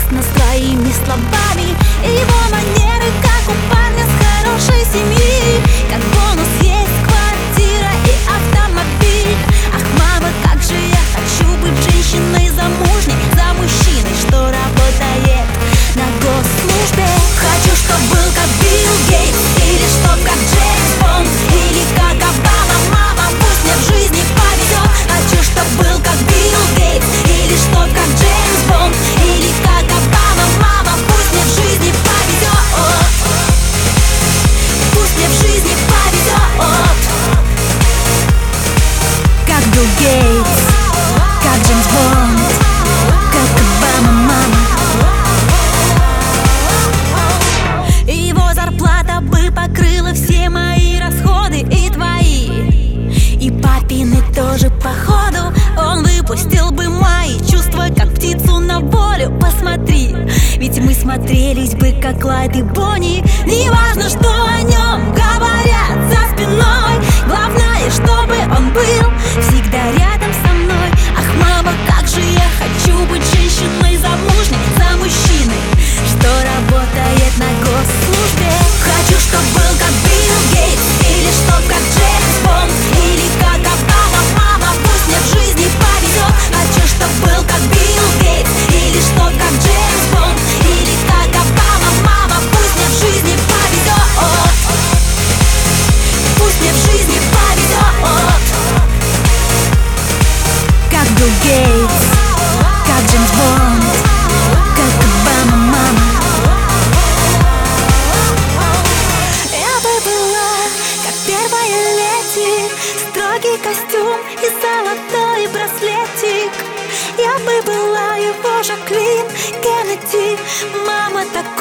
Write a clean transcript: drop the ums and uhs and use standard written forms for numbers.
ясно своими словами. Его манеры, как у парня с хорошей семьи. Как бонус есть квартира и автомобиль. Ах, мама, как же я хочу быть женщиной замужней, за мужчиной, что работает на госслужбе. Хочу, чтоб был как Билл Гейтс, или чтоб как Джеймс Бонд, или как Обама. Мама, пусть мне в жизни повезет. Хочу, чтоб был как Билл Гейтс, или чтоб как Джеймс Бонд, или как Обама. Мама, пусть мне в жизни повезет. Пусть мне в жизни повезет. Как Билл Гейтс, как Джеймс Бонд, как Обама, мама. Его зарплата бы покрыла все мои расходы и твои, и папины тоже, походу. Он выпустил бы мои чувства, как птицу на волю. Посмотри, ведь мы смотрелись бы, как Клайд и Бонни. Не важно, что о нем говорят за спиной, главное, чтобы он был всегда рядом со мной. Ах, мама, как же я хочу быть женщиной замужней, за мужчиной, что работает на госслужбе. Хочу, чтоб был как Билл Гейтс, или чтоб как Джеймс Бонд, или как Обама. Мама, пусть мне в жизни повезет. Хочу, чтоб был как Билл Гейтс, или чтоб как Джеймс Бонд, или как Обама. Мама, пусть мне в жизни повезет. Пусть мне в жизни повезет. Как Билл Гейтс, как Джеймс Бонд, как Обама, мама. Я бы была как первая леди, строгий костюм и золотой браслетик. Я бы была его Жаклин Кеннеди. Мама, так